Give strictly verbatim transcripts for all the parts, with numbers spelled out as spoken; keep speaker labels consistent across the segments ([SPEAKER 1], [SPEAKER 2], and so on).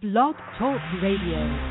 [SPEAKER 1] Blog Talk Radio.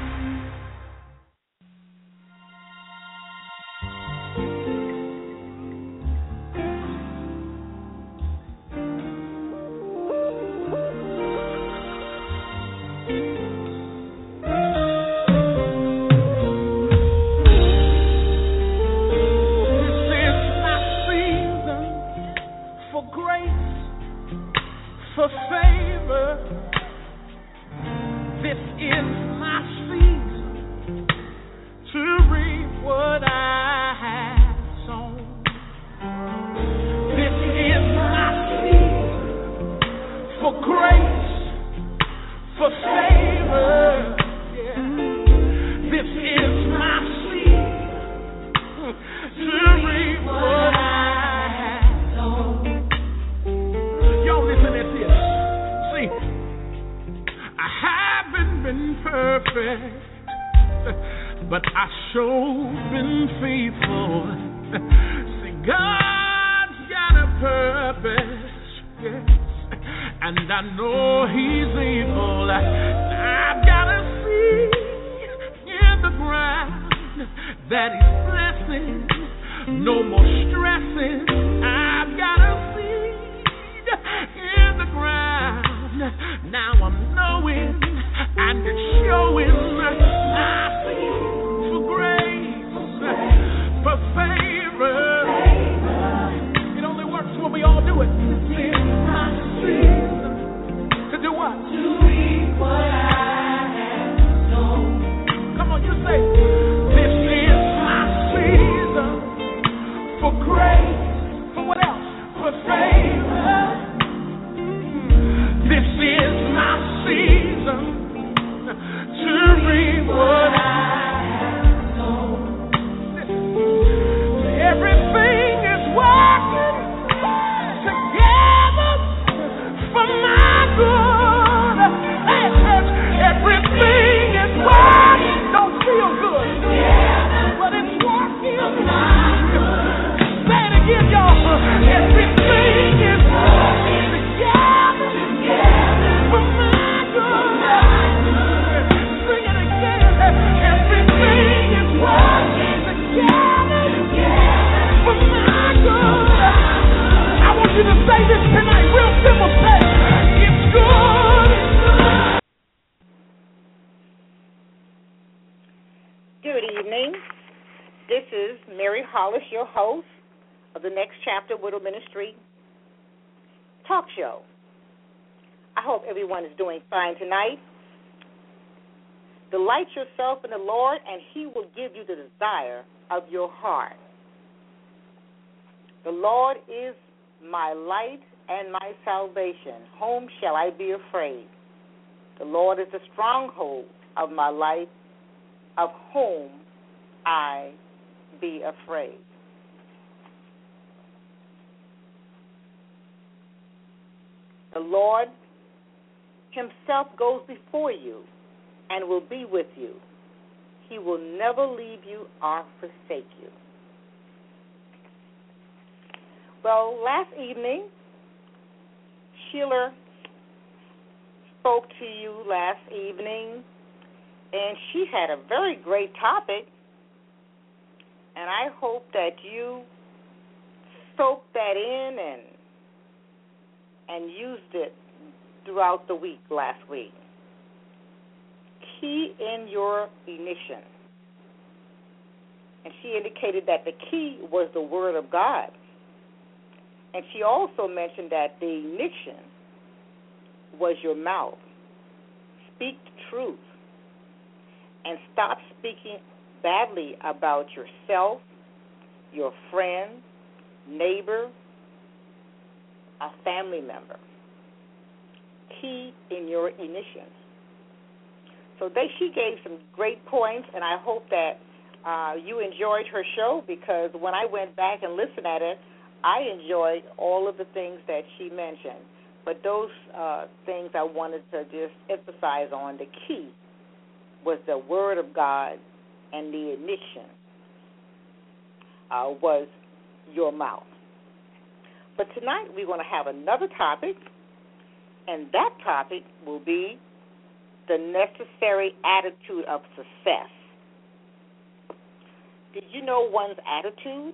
[SPEAKER 2] Ministry talk show. I hope everyone is doing fine tonight. Delight yourself in the Lord, and He will give you the desire of your heart. The Lord is my light and my salvation. Whom shall I be afraid? The Lord is the stronghold of my life. Of whom I be afraid? The Lord Himself goes before you and will be with you. He will never leave you or forsake you. Well, last evening, Sheila spoke to you last evening, and she had a very great topic, and I hope that you soaked that in and and used it throughout the week last week. Key in your ignition. And she indicated that the key was the Word of God. And she also mentioned that the ignition was your mouth. Speak the truth. And stop speaking badly about yourself, your friend, neighbor, a family member. Key in your ignition. So they, she gave some great points, and I hope that uh, you enjoyed her show, because when I went back and listened at it, I enjoyed all of the things that she mentioned. But those uh, things I wanted to just emphasize on, the key was the Word of God, and the ignition uh, was your mouth. But tonight we're going to have another topic, and that topic will be the necessary attitude of success. Did you know one's attitude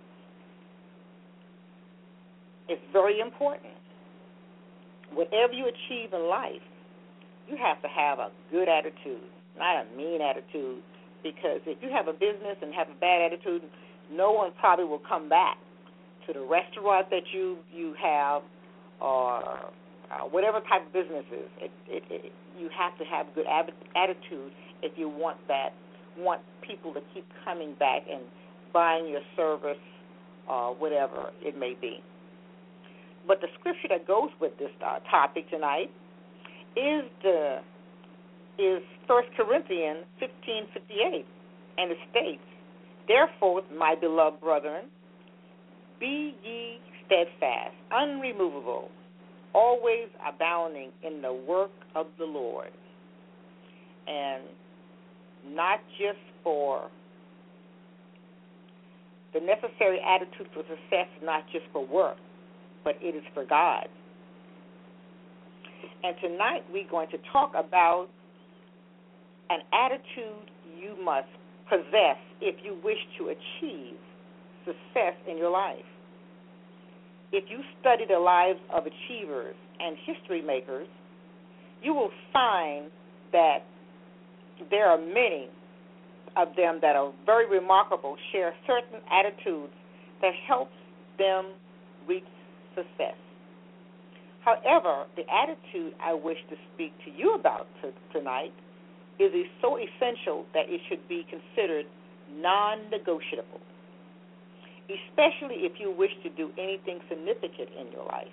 [SPEAKER 2] is very important? Whatever you achieve in life, you have to have a good attitude, not a mean attitude, because if you have a business and have a bad attitude, no one probably will come back to the restaurant that you, you have or uh, whatever type of business is. It, it, it, you have to have good ab- attitude if you want that, want people to keep coming back and buying your service or whatever it may be. But the scripture that goes with this uh, topic tonight is the is First Corinthians fifteen fifty-eight, and it states, "Therefore, my beloved brethren, be ye steadfast, unremovable, always abounding in the work of the Lord." And not just for the necessary attitude for success, not just for work, but it is for God. And tonight we're going to talk about an attitude you must possess if you wish to achieve success in your life. If you study the lives of achievers and history makers, you will find that there are many of them that are very remarkable, share certain attitudes that helps them reach success. However, the attitude I wish to speak to you about t- tonight is so essential that it should be considered non-negotiable, especially if you wish to do anything significant in your life.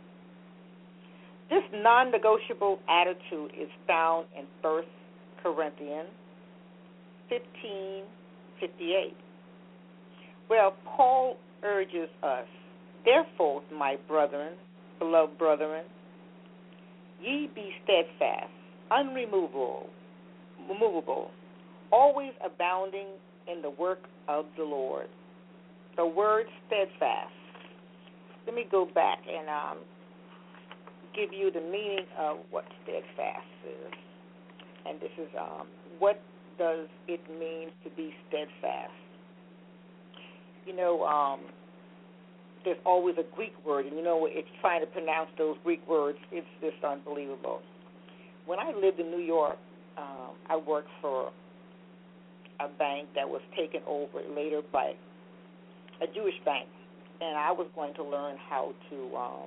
[SPEAKER 2] This non-negotiable attitude is found in First Corinthians fifteen fifty-eight. Well, Paul urges us, "Therefore, my brethren, beloved brethren, ye be steadfast, unremovable, removable, always abounding in the work of the Lord." The word steadfast. Let me go back and um, give you the meaning of what steadfast is. And this is um, what does it mean to be steadfast? You know, um, there's always a Greek word, and you know, it's trying to pronounce those Greek words, it's just unbelievable. When I lived in New York, um, I worked for a bank that was taken over later by a Jewish bank, and I was going to learn how to um,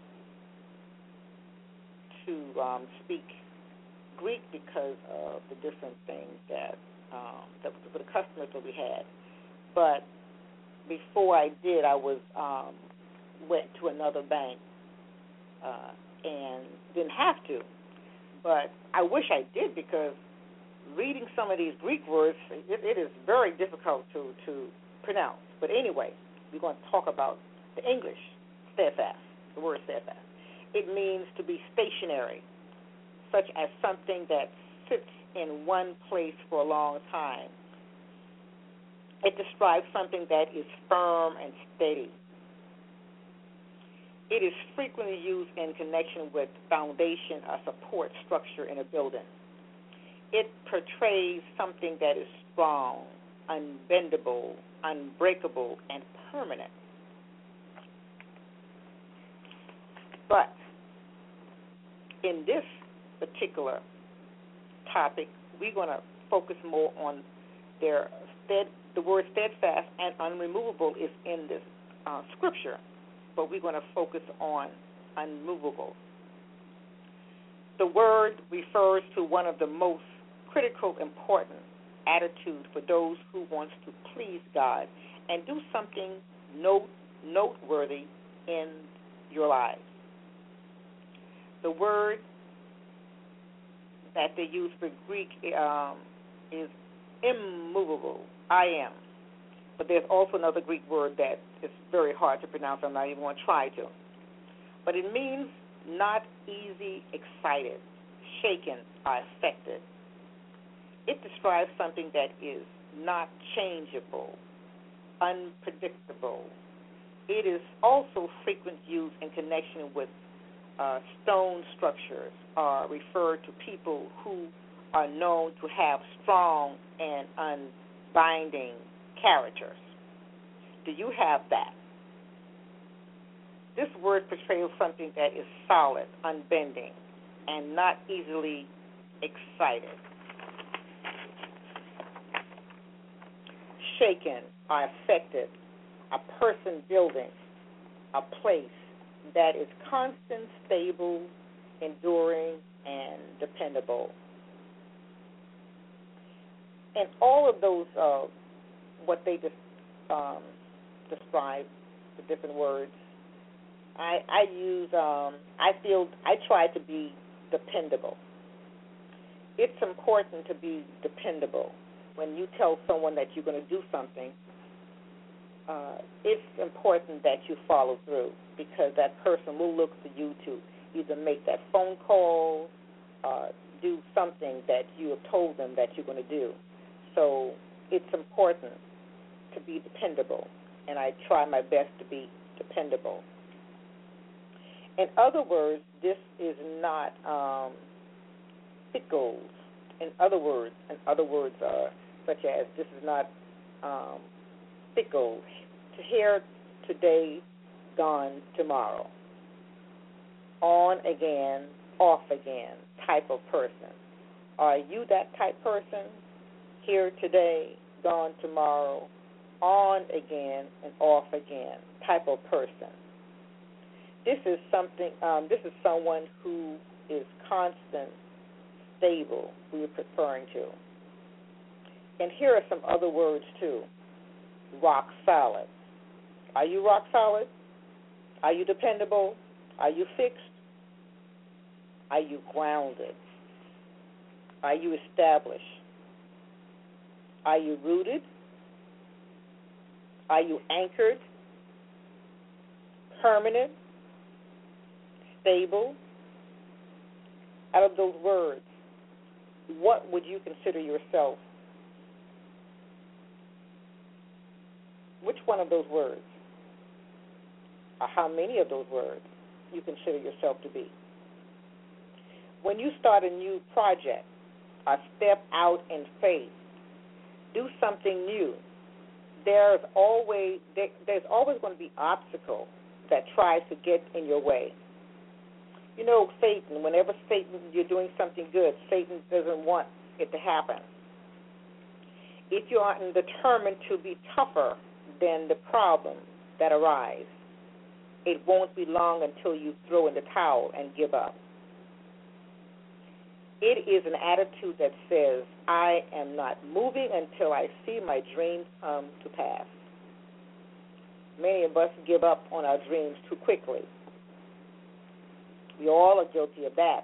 [SPEAKER 2] to um, speak Greek because of the different things that um, that for the customers that we had. But before I did, I was um, went to another bank uh, and didn't have to. But I wish I did, because reading some of these Greek words, it, it is very difficult to, to pronounce. But anyway, we're going to talk about the English steadfast, the word steadfast. It means to be stationary, such as something that sits in one place for a long time. It describes something that is firm and steady. It is frequently used in connection with foundation or support structure in a building. It portrays something that is strong, unbendable, unbreakable, and permanent. But in this particular topic, we're going to focus more on their stead. The word steadfast and unremovable is in this uh, scripture, but we're going to focus on unmovable. The word refers to one of the most critical, important attitudes for those who want to please God and do something note, noteworthy in your lives. The word that they use for Greek um, is immovable, I am. But there's also another Greek word that is very hard to pronounce. I'm not even going to try to. But it means not easy, excited, shaken, or affected. It describes something that is not changeable, unpredictable. It is also frequently used in connection with uh, stone structures, or referred to people who are known to have strong and unbinding characters. Do you have that? This word portrays something that is solid, unbending, and not easily excited. Shaken or affected, a person, building, a place that is constant, stable, enduring, and dependable. And all of those, uh, what they just um, describe, the different words, I, I use, um, I feel, I try to be dependable. It's important to be dependable. When you tell someone that you're going to do something, uh, it's important that you follow through, because that person will look for you to either make that phone call, uh, do something that you have told them that you're going to do. So it's important to be dependable, and I try my best to be dependable. In other words, this is not um, fickle. In other words, in other words, uh, such as this is not um, fickle. To here today, gone tomorrow. On again, off again type of person. Are you that type person? Here today, gone tomorrow, on again and off again type of person. This is something. Um, this is someone who is constant, stable. We are referring to. And here are some other words too. Rock solid. Are you rock solid? Are you dependable? Are you fixed? Are you grounded? Are you established? Are you rooted? Are you anchored? Permanent? Stable? Out of those words, what would you consider yourself? Which one of those words, or how many of those words, you consider yourself to be? When you start a new project or step out in faith, do something new, there's always there, there's always going to be obstacles that tries to get in your way. You know, Satan, whenever Satan, you're doing something good, Satan doesn't want it to happen. If you are determined to be tougher than the problem that arises, it won't be long until you throw in the towel and give up. It is an attitude that says, I am not moving until I see my dreams come to pass. Many of us give up on our dreams too quickly. We all are guilty of that.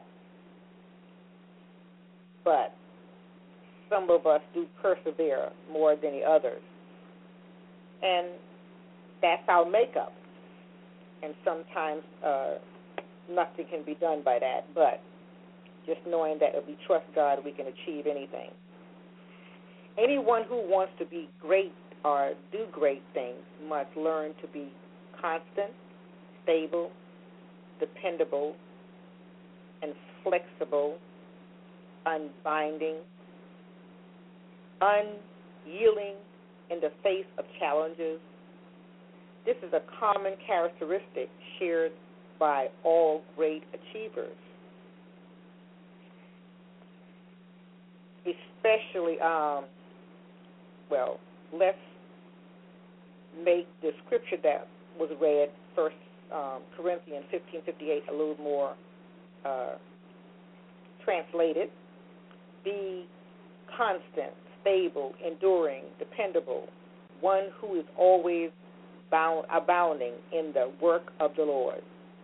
[SPEAKER 2] But some of us do persevere more than the others. And that's our makeup. And sometimes uh, nothing can be done by that. But just knowing that if we trust God, we can achieve anything. Anyone who wants to be great or do great things must learn to be constant, stable, dependable, and flexible, unbinding, unyielding in the face of challenges. This is a common characteristic shared by all great achievers. Especially, um, well, let's make the scripture that was read, First um, Corinthians fifteen fifty-eight, a little more uh, translated. Be constant, stable, enduring, dependable, one who is always bound, abounding in the work of the Lord.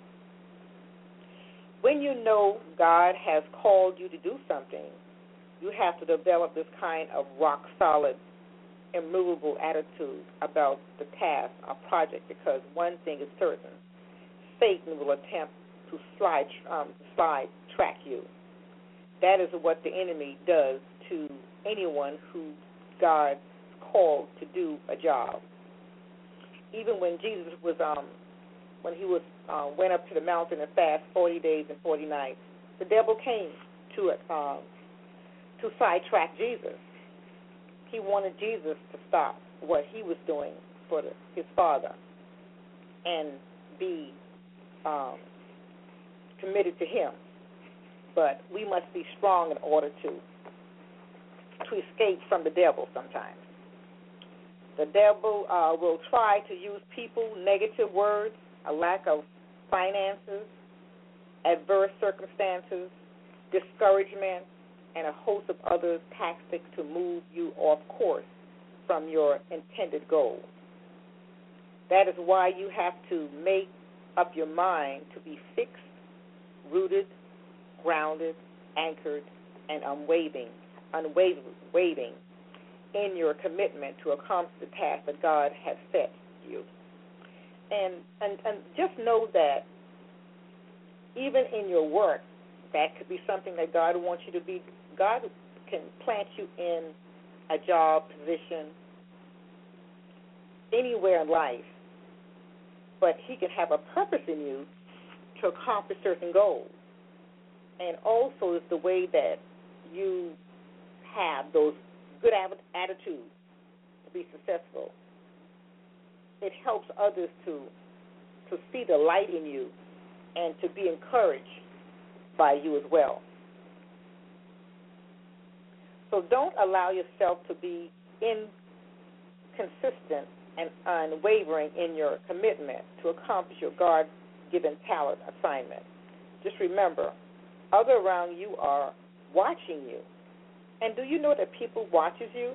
[SPEAKER 2] When you know God has called you to do something, you have to develop this kind of rock-solid, immovable attitude about the task or project, because one thing is certain: Satan will attempt to slide, um, slide track you. That is what the enemy does to anyone who God called to do a job. Even when Jesus was, um, when he was uh, went up to the mountain and fast forty days and forty nights, the devil came to it. Um, to sidetrack Jesus. He wanted Jesus to stop what he was doing for the, his Father and be um, committed to him. But we must be strong in order to to escape from the devil sometimes. The devil uh, will try to use people, negative words, a lack of finances, adverse circumstances, discouragement, and a host of other tactics to move you off course from your intended goal. That is why you have to make up your mind to be fixed, rooted, grounded, anchored, and unwavering, unwavering in your commitment to accomplish the task that God has set you. And, and and just know that even in your work, that could be something that God wants you to be. God can plant you in a job position anywhere in life, but he can have a purpose in you to accomplish certain goals. And also is the way that you have those good attitudes to be successful. It helps others to to see the light in you and to be encouraged by you as well. So don't allow yourself to be inconsistent and unwavering in your commitment to accomplish your God-given talent assignment. Just remember, others around you are watching you. And do you know that people watches you?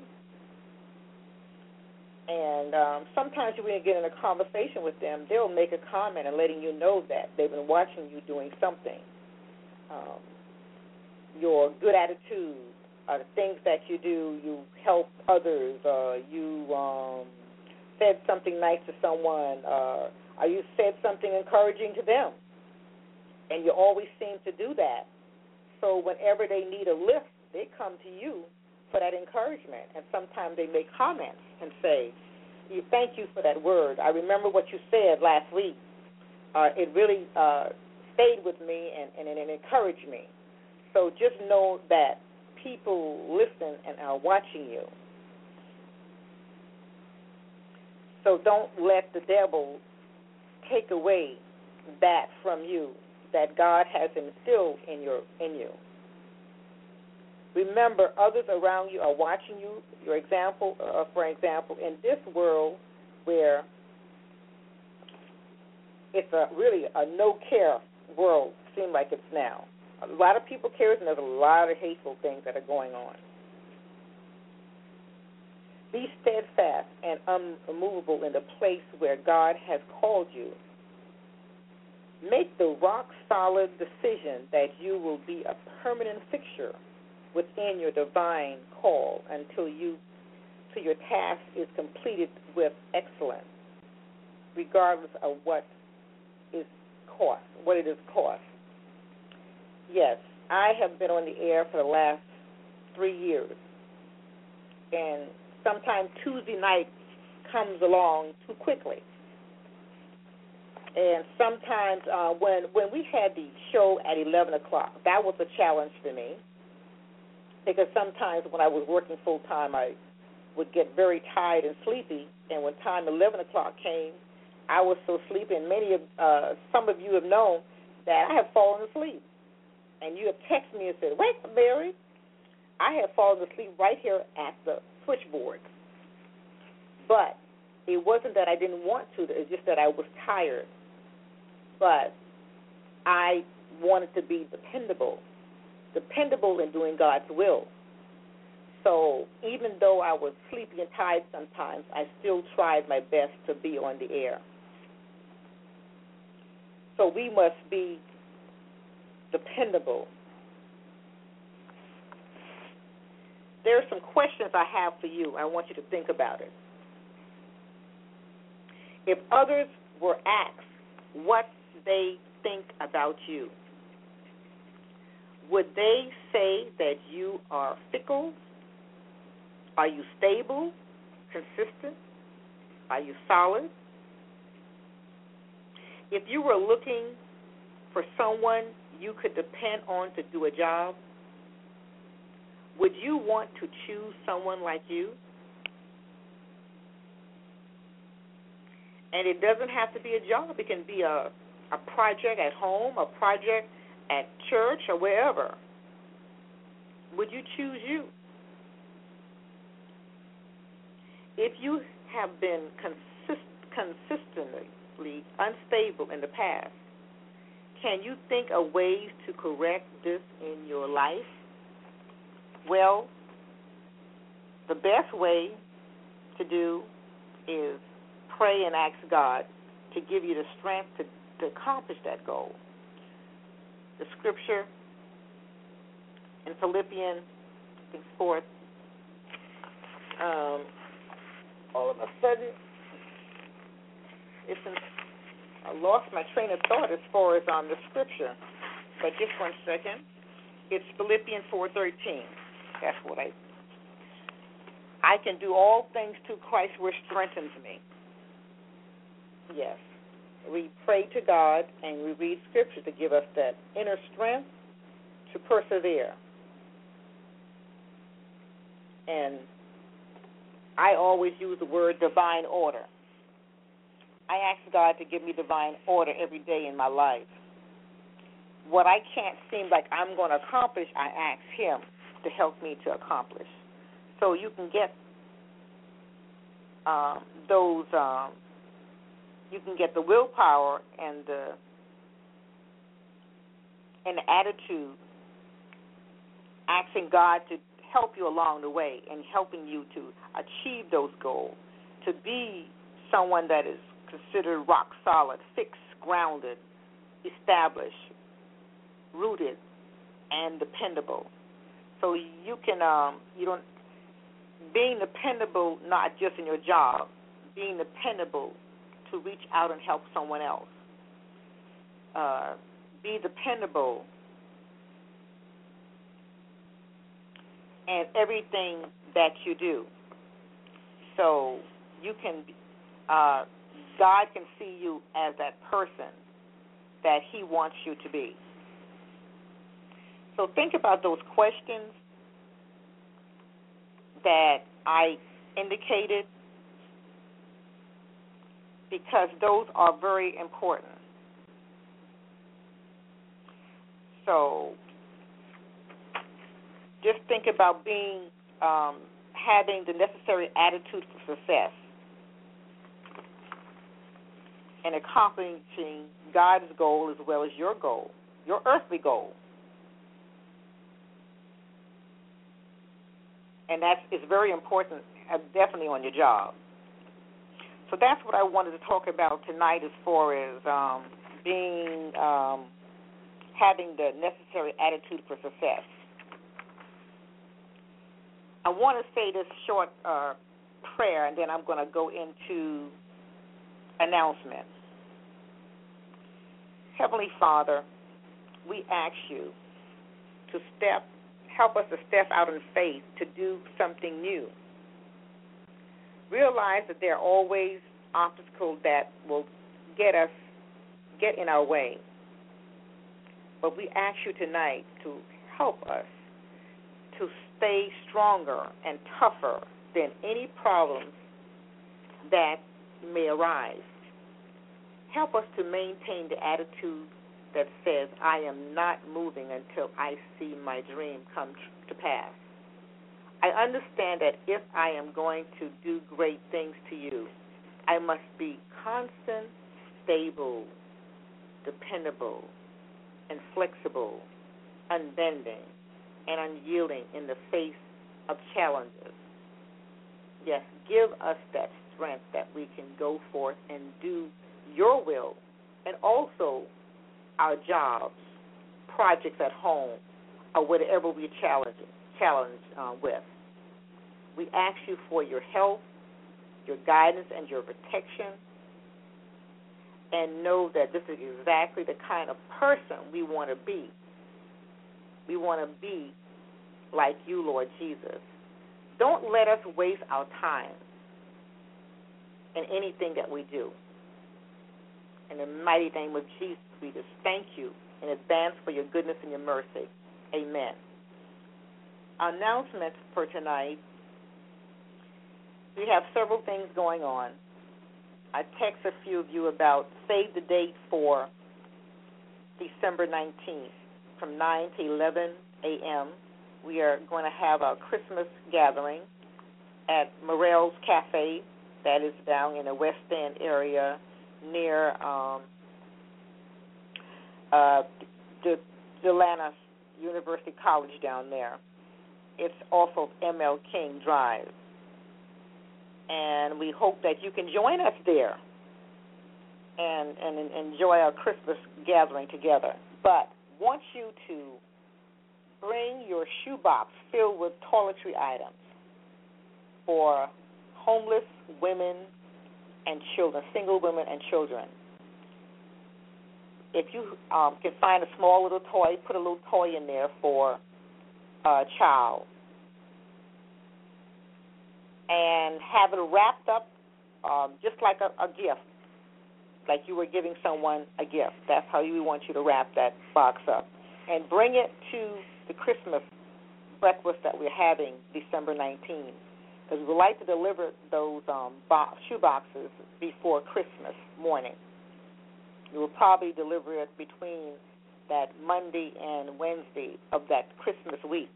[SPEAKER 2] And um, sometimes when you get in a conversation with them, they'll make a comment and letting you know that they've been watching you doing something. Um, your good attitude, uh, the things that you do, you help others, uh, you um, said something nice to someone, uh, or you said something encouraging to them. And you always seem to do that. So whenever they need a lift, they come to you for that encouragement. And sometimes they make comments and say, thank you for that word. I remember what you said last week. Uh, it really uh, stayed with me and, and, and it encouraged me. So just know that people listen and are watching you. So don't let the devil take away that from you that God has instilled in your in you. Remember, others around you are watching you. Your example, uh, for example, in this world where it's a really a no-care world, seems like it's now. A lot of people care, and there's a lot of hateful things that are going on. Be steadfast and unmovable in the place where God has called you. Make the rock-solid decision that you will be a permanent fixture within your divine call until you, till your task is completed with excellence, regardless of what is cost, what it is cost. Yes, I have been on the air for the last three years, and sometimes Tuesday night comes along too quickly. And sometimes uh, when when we had the show at eleven o'clock, that was a challenge for me, because sometimes when I was working full-time, I would get very tired and sleepy, and when time eleven o'clock came, I was so sleepy, and many of, uh, some of you have known that I have fallen asleep. And you have texted me and said, wait, Mary, I have fallen asleep right here at the switchboard. But it wasn't that I didn't want to, it's just that I was tired. But I wanted to be dependable, dependable in doing God's will. So even though I was sleepy and tired sometimes, I still tried my best to be on the air. So we must be dependable. There are some questions I have for you. I want you to think about it. If others were asked what they think about you, would they say that you are fickle? Are you stable, consistent? Are you solid? If you were looking for someone you could depend on to do a job, Would you want to choose someone like you? And it doesn't have to be a job. It can be a, a project at home, a project at church, or wherever. Would you choose you? If you have been consist- consistently unstable in the past, can you think of ways to correct this in your life? Well, the best way to do is pray and ask God to give you the strength to, to accomplish that goal. The scripture in Philippians, I think fourth, um, all of a sudden, it's in, I lost my train of thought as far as on the scripture, but just one second. It's Philippians four thirteen. That's what I. I can do all things through Christ which strengthens me. Yes. We pray to God and we read scripture to give us that inner strength to persevere. And I always use the word divine order. I ask God to give me divine order every day in my life. What I can't seem like I'm going to accomplish, I ask Him to help me to accomplish. So you can get um, those, um, you can get the willpower and the and the attitude, asking God to help you along the way and helping you to achieve those goals, to be someone that is considered rock solid, fixed, grounded, established, rooted, and dependable. So you can, um, you don't, being dependable not just in your job, being dependable to reach out and help someone else. Uh, be dependable in everything that you do. So you can, uh, God can see you as that person that He wants you to be. So think about those questions that I indicated, because those are very important. So just think about being, um, having the necessary attitude for success and accomplishing God's goal as well as your goal, your earthly goal. And that is very important, uh, definitely on your job. So that's what I wanted to talk about tonight as far as um, being, um, having the necessary attitude for success. I want to say this short uh, prayer, and then I'm going to go into announcements. Heavenly Father, we ask you to step, help us to step out in faith to do something new. Realize that there are always obstacles that will get us, get in our way. But we ask you tonight to help us to stay stronger and tougher than any problems that may arise. Help us to maintain the attitude that says, I am not moving until I see my dream come to pass. I understand that if I am going to do great things to you, I must be constant, stable, dependable, and flexible, unbending, and unyielding in the face of challenges. Yes, give us that strength that we can go forth and do your will, and also our jobs, projects at home, or whatever we're challenged, challenged uh, with. We ask you for your help, your guidance, and your protection, and know that this is exactly the kind of person we want to be. We want to be like you, Lord Jesus. Don't let us waste our time in anything that we do. In the mighty name of Jesus, we just thank you in advance for your goodness and your mercy. Amen. announcements for tonight. We have several things going on. I text a few of you about save the date for December nineteenth from nine to eleven a.m. We are going to have a Christmas gathering at Morel's Cafe, that is down in the West End area near um, uh, the Atlanta University College down there. It's off of M L King Drive. And we hope that you can join us there and, and enjoy our Christmas gathering together. But want you to bring your shoebox filled with toiletry items for homeless women and children, single women and children. If you um, can find a small little toy, put a little toy in there for a child and have it wrapped up um, just like a, a gift, like you were giving someone a gift. That's how we want you to wrap that box up. And bring it to the Christmas breakfast that we're having December nineteenth, because we would like to deliver those um, bo- shoe boxes before Christmas morning. We will probably deliver it between that Monday and Wednesday of that Christmas week.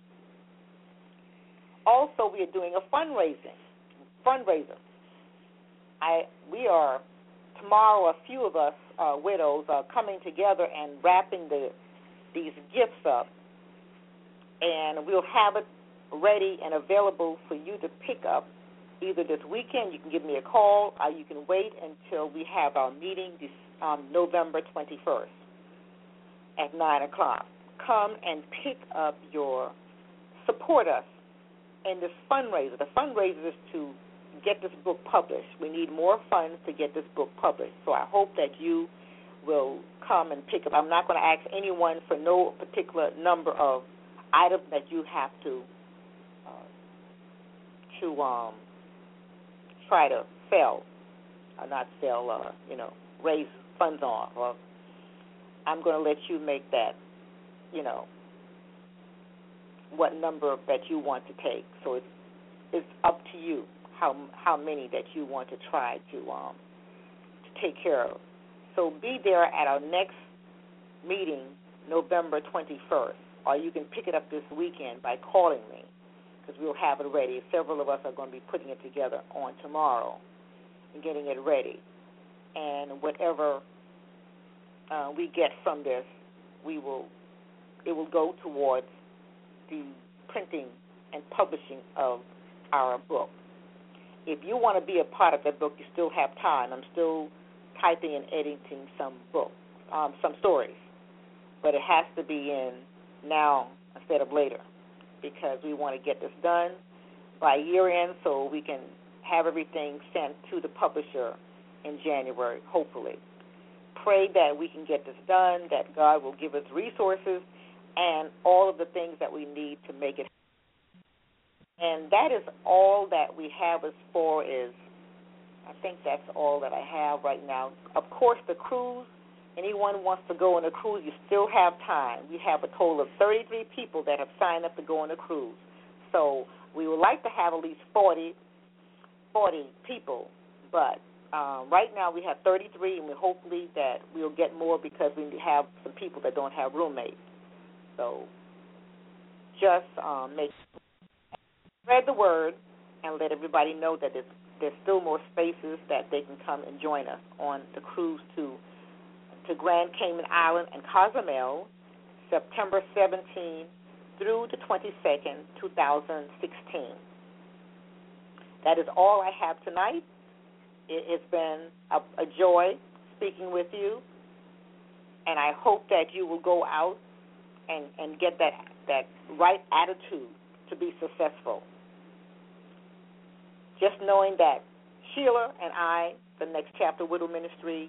[SPEAKER 2] Also, we are doing a fundraising, fundraiser. I we are tomorrow. A few of us uh, widows are coming together and wrapping the these gifts up, and we'll have it ready and available for you to pick up either this weekend. You can give me a call, or you can wait until we have our meeting this um, November twenty-first at nine o'clock. Come and pick up your, support us in this fundraiser. The fundraiser is to get this book published. We need more funds to get this book published. So I hope that you will come and pick up. I'm not going to ask anyone for no particular number of items that you have to uh, to um, try to sell, or not sell, uh, you know, raise funds on. Or I'm going to let you make that, you know, what number that you want to take. So it's it's up to you how how many that you want to try to um to take care of. So be there at our next meeting, November twenty-first, or you can pick it up this weekend by calling me, because we'll have it ready. Several of us are going to be putting it together on tomorrow and getting it ready. And whatever uh, we get from this, we will it will go towards the printing and publishing of our book. If you want to be a part of that book, you still have time. I'm still typing and editing some book, um, some stories, but it has to be in now instead of later, because we want to get this done by year end so we can have everything sent to the publisher in January, hopefully. Pray that we can get this done, that God will give us resources and all of the things that we need to make it. And that is all that we have as far as, I think that's all that I have right now. Of course, the cruise, anyone wants to go on a cruise, you still have time. We have a total of thirty-three people that have signed up to go on a cruise. So we would like to have at least forty, forty people, but um, right now we have thirty-three, and we hopefully that we'll get more because we have some people that don't have roommates. So just um, make spread the word and let everybody know that there's, there's still more spaces that they can come and join us on the cruise to to Grand Cayman Island and Cozumel, September seventeenth through the twenty-second, two thousand sixteen. That is all I have tonight. It has been a, a joy speaking with you, and I hope that you will go out and, and get that, that right attitude to be successful. Just knowing that Sheila and I, the Next Chapter Widow Ministry,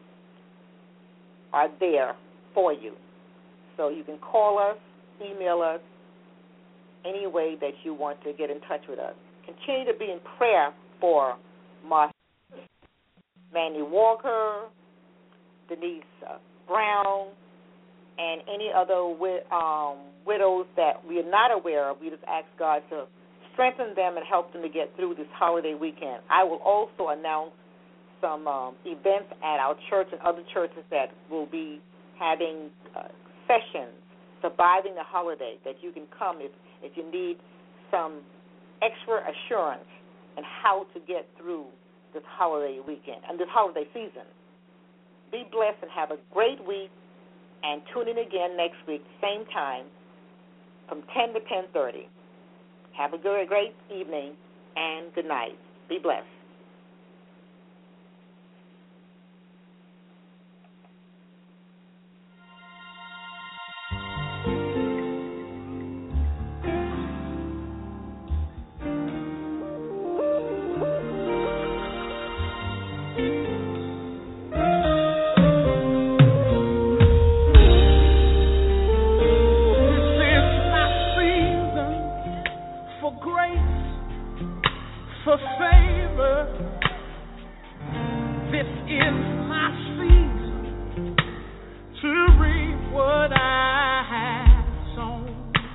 [SPEAKER 2] are there for you. So you can call us, email us, any way that you want to get in touch with us. Continue to be in prayer for Martha, Manny Walker, Denise uh, Brown, and any other wi- um, widows that we are not aware of, we just ask God to strengthen them and help them to get through this holiday weekend. I will also announce some um, events at our church and other churches that will be having uh, sessions surviving the holiday, that you can come if, if you need some extra assurance in how to get through this holiday weekend and this holiday season. Be blessed and have a great week, and tune in again next week, same time, from ten to ten thirty. Have a good, great evening, and good night. Be blessed.
[SPEAKER 3] For favor, this is my season to reap what I have sown.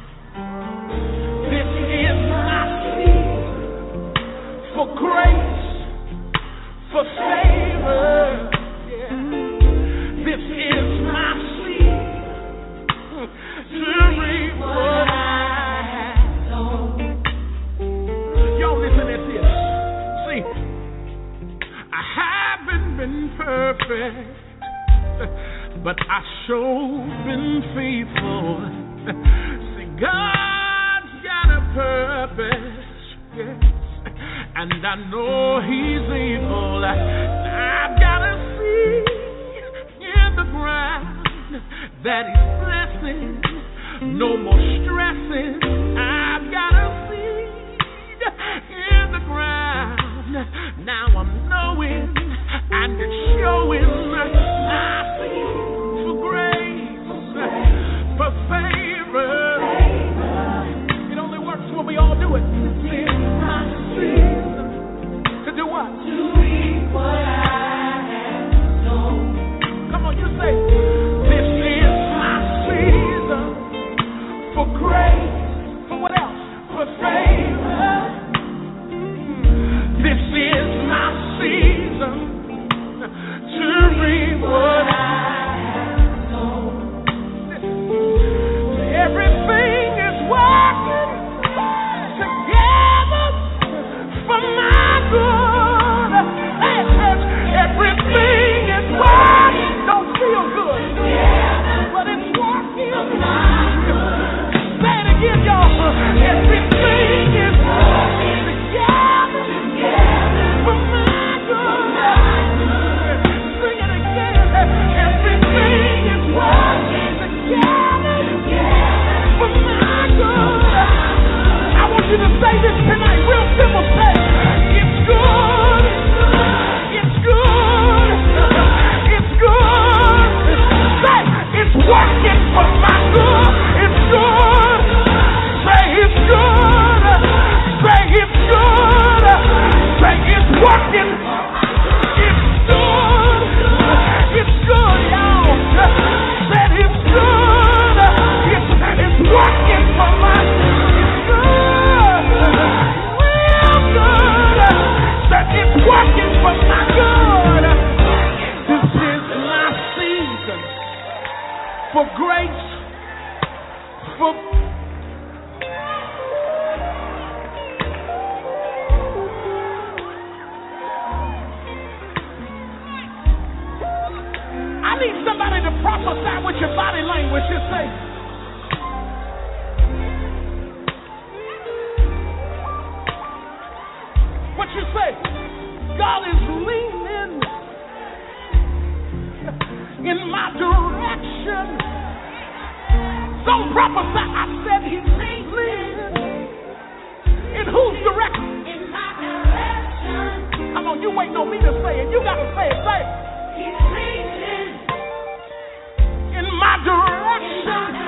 [SPEAKER 3] This is my season for grace, for favor. Yeah. This is my season to reap what I have sown. Y'all listen at this. See, I haven't been perfect, but I sure been faithful. See, God's got a purpose, yes, and I know He's able. I've got a seed in the ground that He's blessing. No more stressing. I've got a in the ground. Now I'm knowing and it's showing my seed for grace, for favor. It only works when we all do it. This is my season to do what? To reap what I have sown. Come on, you say, this is my season for grace. For what else? For favor. This is my season to reap what I have sown. Everything is working together for my good. Hey, church, everything is working. Don't feel good, but it's working for my good. Say it again, y'all. Everything is working together. For my good. Sing it again. Everything is working together for my good. I want you to say this tonight, real simple. Say, it's good. It's good. It's good. Say, it's working for my good. It's good. Say, it's good. Say, it's good. Say, it's working. It's good. It's good, y'all. Said it's good. It's, it's working for my. It's good. Real good. Said it's working for my good. This is my season for grace, for I need somebody to prophesy with your body language. Just say, what you say? God is leaning in my direction. Don't prophesy. I said He's leaning. In whose direction? In my direction. Come on, you waiting on me to say it. You got to say it. Say it. He's leaning in my direction.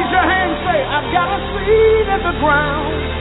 [SPEAKER 3] raise your hand and say, I've got a seed in the ground.